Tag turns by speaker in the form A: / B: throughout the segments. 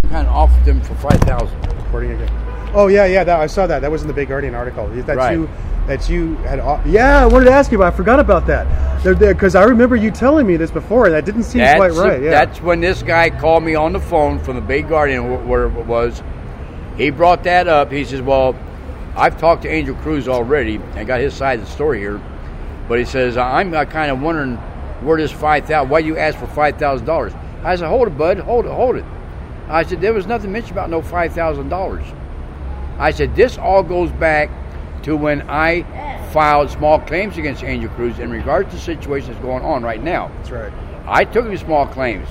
A: kind of offered them for $5,000.
B: Recording again. Oh yeah. I saw that. That was in the Big Guardian article. That you had. Yeah, I wanted to ask you about. I forgot about that. Because I remember you telling me this before, and that didn't seem quite right. Yeah.
A: That's when this guy called me on the phone from the Big Guardian, where it was. He brought that up. He says, "Well, I've talked to Angel Cruz already and got his side of the story here, but he says I'm kind of wondering where this $5,000. Why you asked for $5,000?" I said, "Hold it, bud. Hold it." I said, "There was nothing mentioned about no $5,000." I said, "This all goes back to when I filed small claims against Angel Cruz in regards to the situation that's going on right now."
B: That's right.
A: I took him small claims.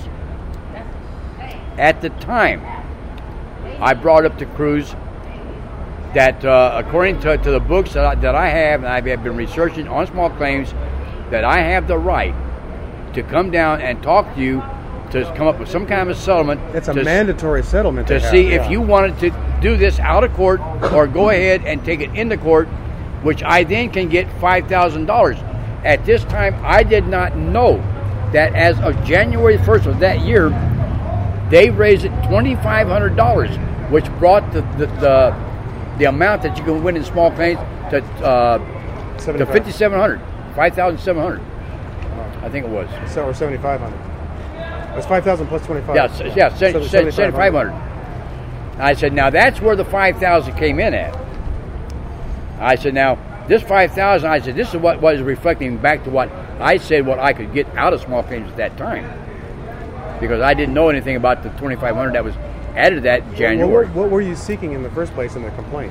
A: At the time, I brought up to Cruz that according to the books that I have, and I've been researching on small claims, that I have the right to come down and talk to you to come up with some kind of a settlement.
B: It's a mandatory settlement
A: to see if you wanted to do this out of court or go ahead and take it into court, which I then can get $5,000. At this time, I did not know that as of January 1st of that year, they raised it $2,500, which brought the amount that you can win in small claims to $5,700, $5,700. I think it was.
B: Or $7,500. It was $5,000 plus $2,500.
A: Yeah, $7,500. I said, now that's where the $5,000 came in at. I said, now this $5,000. I said, this is what was reflecting back to what I said, what I could get out of small claims at that time, because I didn't know anything about the $2,500 that was added to that January.
B: What were you seeking in the first place in the complaint?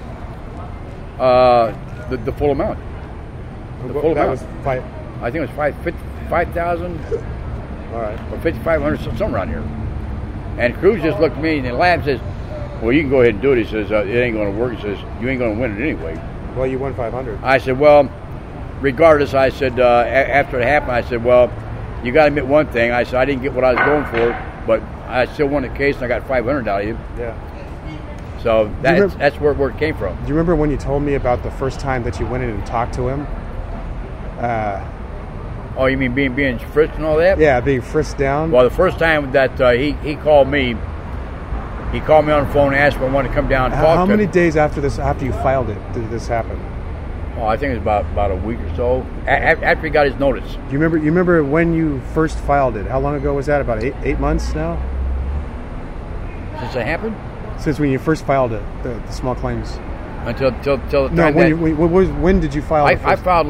A: The full amount. Full amount.
B: Was
A: I think it was $5,000.
B: All right.
A: Or $5,500, somewhere around here. And Cruz just looked at me and laughed and says, "Well, you can go ahead and do it." He says, "It ain't going to work." He says, "You ain't going to win it anyway."
B: Well, you won $500.
A: I said, "Well, regardless," I said, after it happened, I said, "Well, you got to admit one thing." I said, "I didn't get what I was going for, but I still won the case and I got $500 out of you."
B: Yeah.
A: So that's where it came from.
B: Do you remember when you told me about the first time that you went in and talked to him?
A: Oh, you mean being frisked and all that?
B: Yeah, being frisked down.
A: Well, the first time that he called me on the phone and asked if I wanted to come down and talk to him.
B: How many days after you filed it, did this happen?
A: Oh, I think it was about a week or so after he got his notice.
B: Do you remember when you first filed it? How long ago was that? About eight months now?
A: Since it happened?
B: Since when you first filed it, the small claims.
A: Until the time
B: when did you file?
A: I filed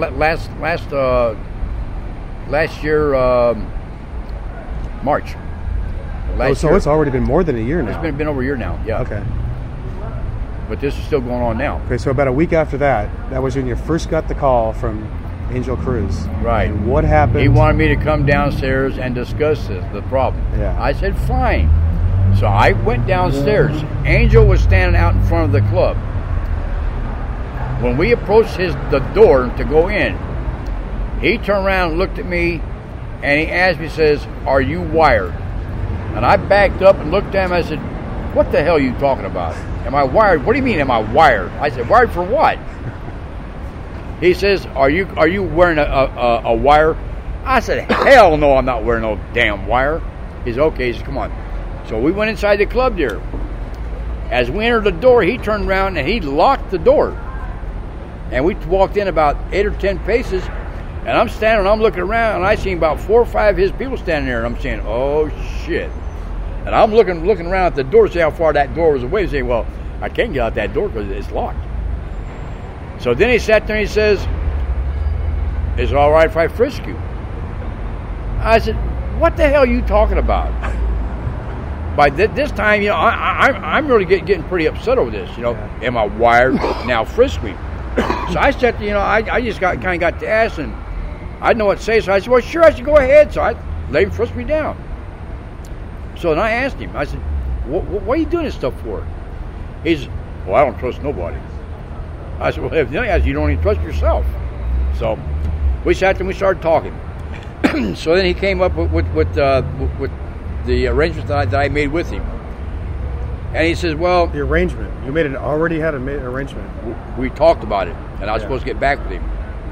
A: last year, March.
B: So it's already been more than a year now.
A: It's been over a year now, yeah.
B: Okay.
A: But this is still going on now.
B: Okay, so about a week after that was when you first got the call from Angel Cruz.
A: Right.
B: And what happened?
A: He wanted me to come downstairs and discuss the problem.
B: Yeah.
A: I said, fine. So I went downstairs. Angel was standing out in front of the club. When we approached the door to go in, he turned around and looked at me, and he asked me, says, "Are you wired?" And I backed up and looked at him. I said, "What the hell are you talking about? Am I wired? What do you mean, am I wired?" I said, "Wired for what?" He says, "Are you wearing a wire?" I said, "Hell no, I'm not wearing no damn wire." He said, "Okay." He said, "Come on." So we went inside the club there. As we entered the door, he turned around and he locked the door. And we walked in about 8 or 10 paces. And I'm standing, I'm looking around, and I seen about 4 or 5 of his people standing there, and I'm saying, "Oh shit!" And I'm looking around at the door to see how far that door was away. Saying, "Well, I can't get out that door because it's locked." So then he sat there and he says, "Is it all right if I frisk you?" I said, "What the hell are you talking about?" By this time, I'm really getting pretty upset over this. Am I wired? Now frisk me. So I said, I just kind of got to ask, and I didn't know what to say. So I said, "Well, sure, I should go ahead." So I let him frisk me down. So then I asked him, I said, what are you doing this stuff for? He said, "Well, I don't trust nobody." I said, "Well, if you don't even trust yourself." So we sat there and we started talking. So then he came up with the arrangement that I made with him. And he says, "Well..."
B: The arrangement. You already had an arrangement.
A: We talked about it, and I was supposed to get back with him.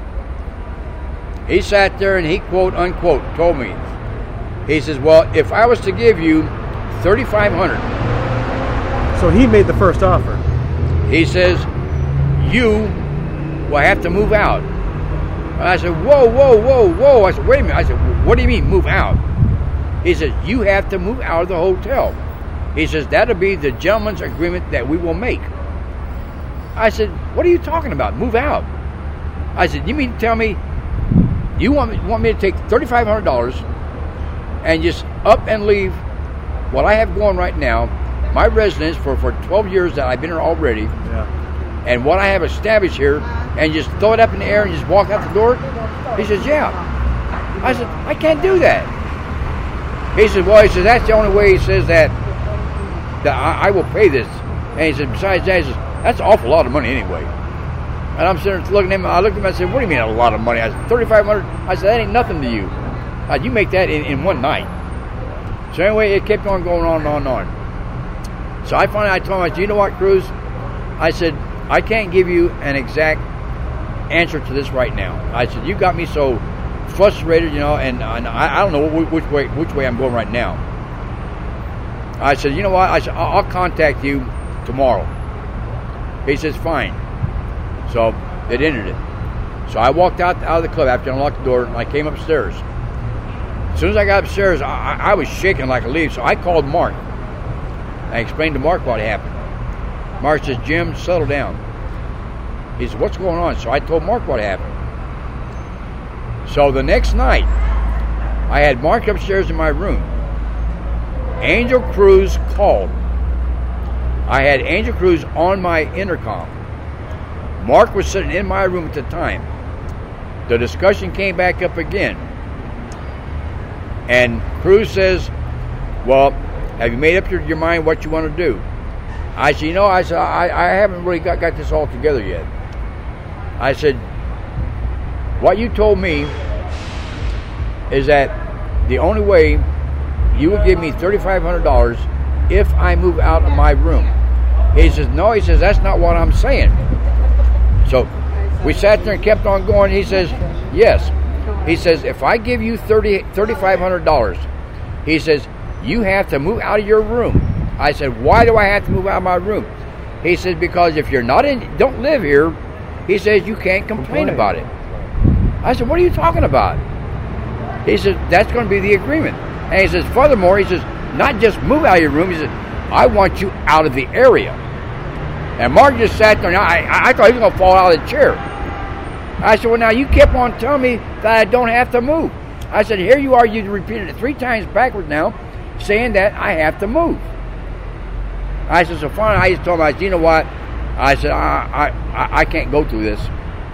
A: He sat there and he, quote, unquote, told me, he says, "Well, if I was to give you $3,500
B: So he made the first offer.
A: He says, you will have to move out. And I said, whoa. I said, wait a minute. I said, what do you mean move out? He says, you have to move out of the hotel. He says, that'll be the gentleman's agreement that we will make. I said, what are you talking about? Move out. I said, you mean to tell me you want me to take $3,500 and just up and leave what I have going right now, my residence for 12 years that I've been here already, and what I have established here, and just throw it up in the air and just walk out the door? He says, yeah. I said, I can't do that. He said, well, that's the only way, he says, that I will pay this. And he said, besides that, he says, that's an awful lot of money anyway. And I'm sitting there looking at him. I looked at him and I said, what do you mean a lot of money? I said, $3,500. I said, that ain't nothing to you. You make that in one night. So anyway, it kept on going on and on and on. So I told him, I said, you know what, Cruz? I said, I can't give you an exact answer to this right now. I said, you got me so frustrated, and I don't know which way I'm going right now. I said, you know what? I said, I'll contact you tomorrow. He says, fine. So it ended it. So I walked out of the club after I unlocked the door, and I came upstairs. As soon as I got upstairs, I was shaking like a leaf, so I called Mark. I explained to Mark what happened. Mark says, Jim, settle down. He said, what's going on? So I told Mark what happened. So the next night, I had Mark upstairs in my room. Angel Cruz called. I had Angel Cruz on my intercom. Mark was sitting in my room at the time. The discussion came back up again. And Cruz says, well, have you made up your mind what you want to do? I said, I haven't really got this all together yet. I said, what you told me is that the only way you would give me $3,500 if I move out of my room. He says, no, he says, that's not what I'm saying. So we sat there and kept on going. He says, yes. He says, if I give you $3,500, he says, you have to move out of your room. I said, why do I have to move out of my room? He says, because if you're don't live here, he says, you can't complain about it. I said, what are you talking about? He says, that's going to be the agreement. And he says, furthermore, he says, not just move out of your room. He says, I want you out of the area. And Mark just sat there, and I thought he was going to fall out of the chair. I said, well, now you kept on telling me that I don't have to move. I said, here you are, you repeated it 3 times backwards now, saying that I have to move. I said, so finally, I just told him, I said, you know what? I said, I can't go through this.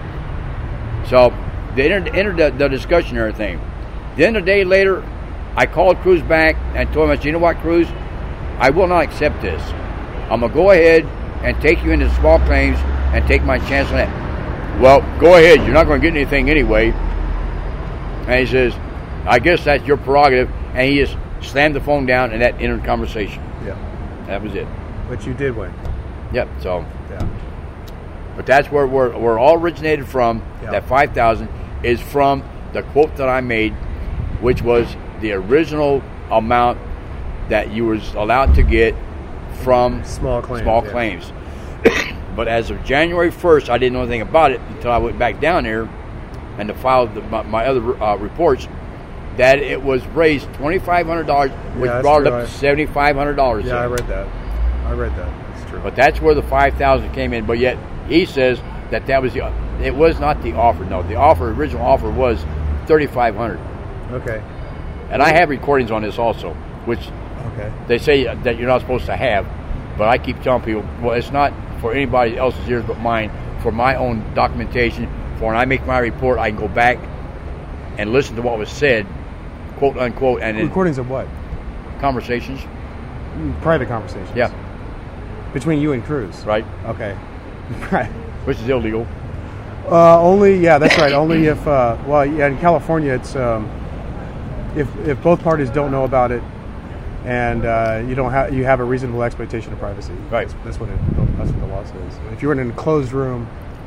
A: So they entered the discussion and everything. Then a day later, I called Cruz back and told him, I said, you know what, Cruz? I will not accept this. I'm going to go ahead and take you into small claims and take my chance on that. Well, go ahead. You're not going to get anything anyway. And he says, I guess that's your prerogative. And he just slammed the phone down, and that ended the conversation.
B: Yeah.
A: That was it.
B: But you did win.
A: Yep. So.
B: Yeah.
A: But that's where we're all originated from.
B: Yeah.
A: That 5,000 is from the quote that I made, which was the original amount that you was allowed to get from
B: small claims.
A: But as of January 1st, I didn't know anything about it until I went back down there and to file my other reports, that it was raised $2,500, which brought it up to $7,500.
B: Yeah, I read that. That's true.
A: But that's where the 5,000 came in. But yet he says that was it was not the offer. No, the original offer was $3,500.
B: Okay.
A: And I have recordings on this also, which they say that you're not supposed to have. But I keep telling people, well, it's not for anybody else's ears but mine, for my own documentation. For when I make my report, I can go back and listen to what was said, quote unquote. And
B: recordings of what?
A: Conversations.
B: Private conversations.
A: Yeah.
B: Between you and Cruz.
A: Right.
B: Okay. Right.
A: Which is illegal.
B: That's right. Only if, in California, it's if both parties don't know about it, and you have a reasonable expectation of privacy.
A: Right.
B: That's what the law says. If you're in an enclosed room,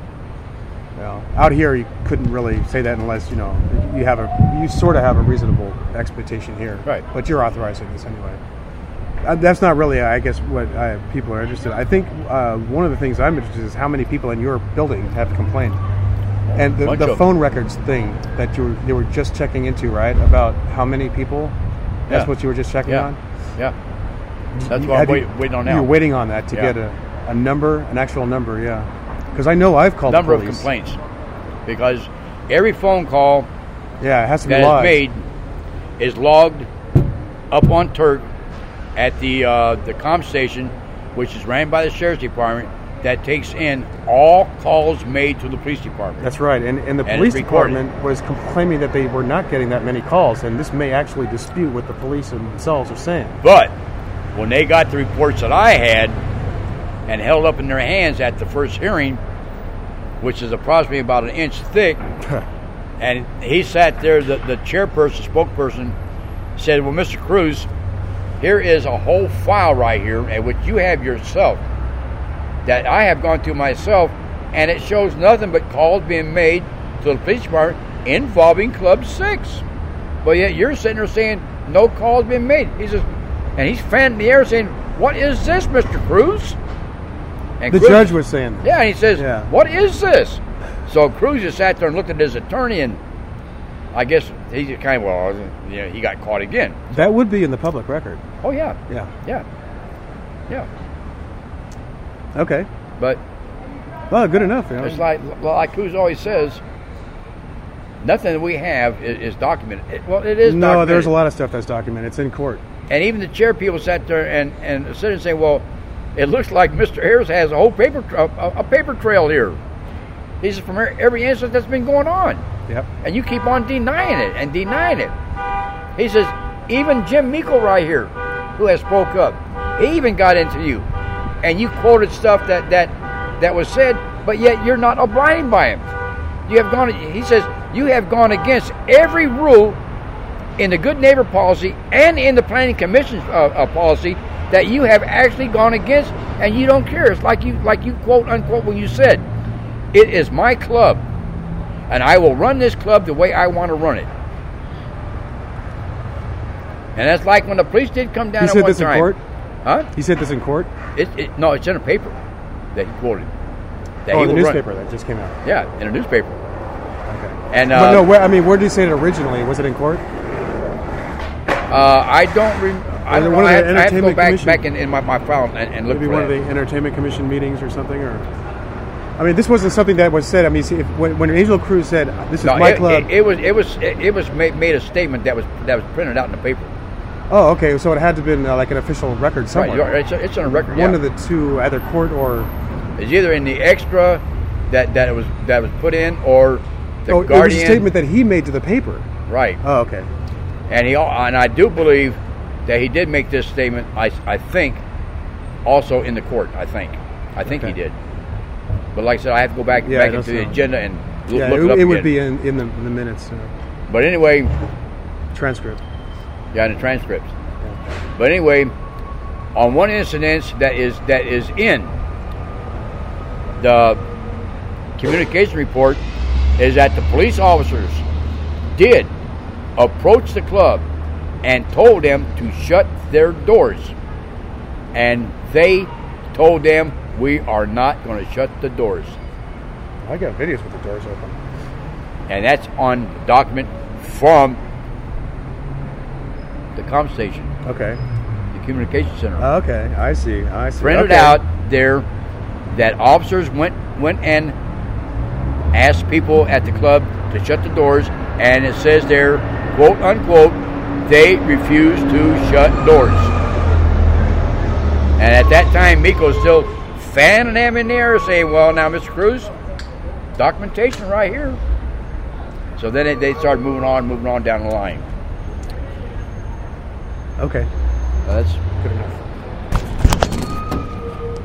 B: out here you couldn't really say that unless you sort of have a reasonable expectation here.
A: Right.
B: But you're authorizing this anyway. That's not really, I guess, what people are interested in. I think one of the things I'm interested in is how many people in your building have complained. And the phone records thing that you were just checking into, right? About how many people? That's what you were just checking on?
A: Yeah. That's what I'm waiting on now.
B: You're waiting on that to get a number, an actual number, yeah. Because I know I've called the police.
A: Number of complaints. Because every phone call
B: it has to be
A: that
B: logged.
A: is made is logged up on Turk at the comm station, which is ran by the Sheriff's Department, that takes in all calls made to the police department.
B: That's right. And the police department was claiming that they were not getting that many calls, and this may actually dispute what the police themselves are saying.
A: But when they got the reports that I had and held up in their hands at the first hearing, which is approximately about an inch thick, and he sat there, the chairperson, spokesperson, said, well, Mr. Cruz, here is a whole file right here, at which you have yourself, that I have gone through myself, and it shows nothing but calls being made to the police department involving Club 6. But yet you're sitting there saying no calls being made. He says, and he's fanning the air saying, what is this, Mr. Cruz? And
B: the judge was saying that.
A: Yeah, and he says, what is this? So Cruz just sat there and looked at his attorney, and I guess he kind of, he got caught again.
B: That would be in the public record.
A: Oh, yeah.
B: Yeah.
A: Yeah.
B: Okay.
A: But
B: well, good enough.
A: It's like Cruz always says, nothing that we have is documented. It is documented.
B: No, there's a lot of stuff that's documented. It's in court.
A: And even the chair people sat there and said and say, well, it looks like Mr. Harris has a whole paper trail here. He says, from every incident that's been going on.
B: Yep.
A: And you keep on denying it and denying it. He says, even Jim Meikle right here, who has spoke up, he even got into you. And you quoted stuff that was said, but yet you're not abiding by him. You have gone. He says you have gone against every rule in the Good Neighbor policy and in the Planning Commission's policy that you have actually gone against, and you don't care. It's like you quote unquote when you said, "It is my club, and I will run this club the way I want to run it." And that's like when the police did come down at one time.
B: He said this in court?
A: Huh?
B: He said this in court?
A: No, it's in a paper that he quoted.
B: The newspaper that just came out.
A: Yeah, in a newspaper.
B: Okay.
A: And
B: but no, where did he say it originally? Was it in court?
A: I don't remember. I don't know. I have to go back in my file and look for
B: maybe one of the Entertainment Commission meetings or something, or. I mean, this wasn't something that was said. I mean, see, when Angel Cruz said, "This is my club,"
A: it was made a statement that was printed out in the paper.
B: Oh, okay. So it had to have been like an official record somewhere.
A: Right, it's on a record.
B: One of the two, either court or.
A: It's either in the extra that was put in, or the Guardian.
B: It was a statement that he made to the paper.
A: Right.
B: Oh, okay.
A: And I do believe that he did make this statement. I think also in the court. I think he did. But like I said, I have to go back into the agenda and look it up again.
B: It would be in the minutes.
A: But anyway,
B: transcript.
A: Yeah, in the transcripts. Yeah. But anyway, on one incident that is in the communication report is that the police officers did approach the club and told them to shut their doors. And they told them, we are not going to shut the doors.
B: I got videos with the doors open.
A: And that's on document from the comm station.
B: Okay.
A: The communication center.
B: Okay, I see.
A: Printed out there that officers went and asked people at the club to shut the doors, and it says there, quote unquote, they refused to shut doors. And at that time, Meikle's still fanning them in the air, saying, well, now, Mr. Cruz, documentation right here. So then they started moving on down the line.
B: Okay.
A: That's good enough.